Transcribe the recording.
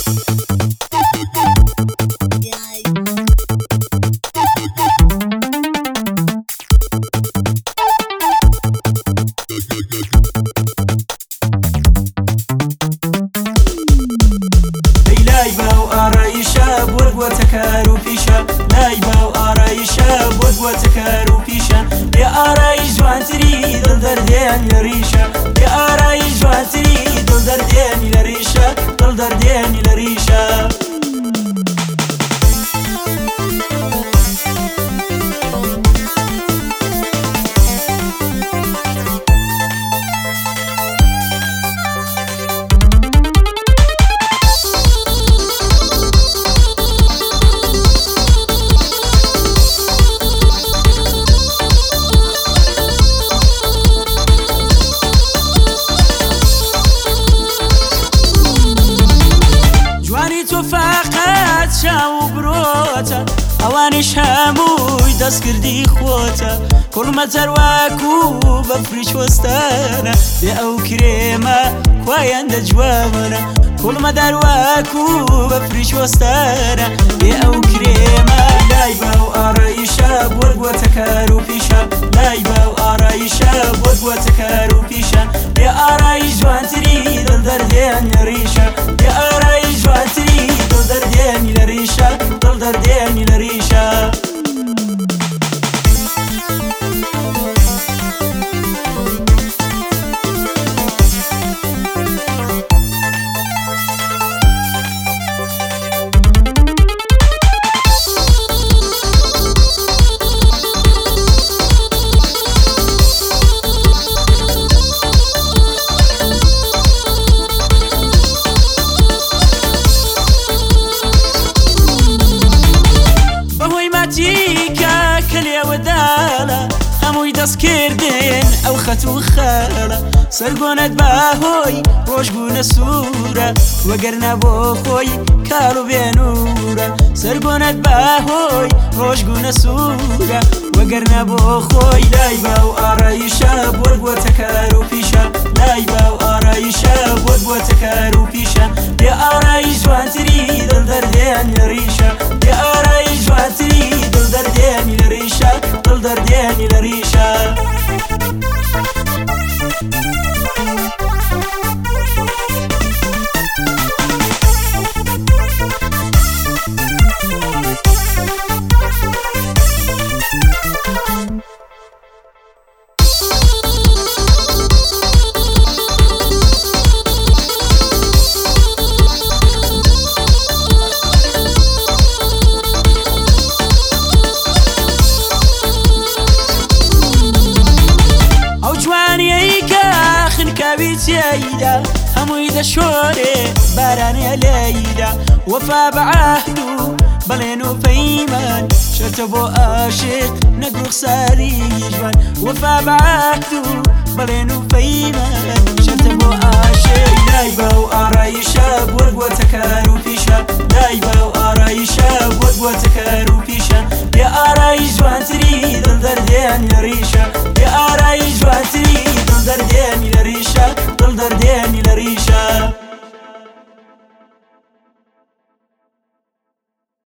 وتكار وفيشا لايبا وآرايشا بود وتكار وفيشا يا آرايش جوانتري دل دردين لريشا يا آرايش جوانتري دل دردين لريشا دل دردين لريشا فقط شاو بروتا اوانش هموی دست کردی خوتا کل متر واکو بفریش وستانا بی او کریما کوایند جوامنا کل مدر واکو بفریش وستانا بی او کریما لایبا و آرایشا بود و تکارو پیشا لایبا و آرایشا بود و تکارو پیشا بی آرایش جوانتری دل دردین ریشا بی آرایش جوانتری دل دردين لريشا دل دردين لريشا جيكا كليا ودالا هموي دست كردين او خطو خالا سرقونت باهوي روش بونا سورة وقرنا بوخوي كالو بينورا سرقونت باهوي روش بونا سورة وقرنا بوخوي لايبا وآرايشا بود وتكارو فيشا لايبا وآرايشا بود وتكارو فيشا يا آرايش جوانتري دل دردين لريشا يا آرايش جوانتري دل دردين لريشا دل دردين لريشا سيدا هموي دا شوري باراني ليدا وفا بعهدو بلينو فيمان شرطبو آشق نقو خساري جوان وفا بعهدو بلينو فيمان شرطبو آشق لايبا وآرايشا بود وتكارو فيشا لايبا وآرايشا بود وتكارو فيشا يا آرايش جوانتري دل دردين لريشا يا آرايش جوانتري دل دردين لريشا دل دردين لريشا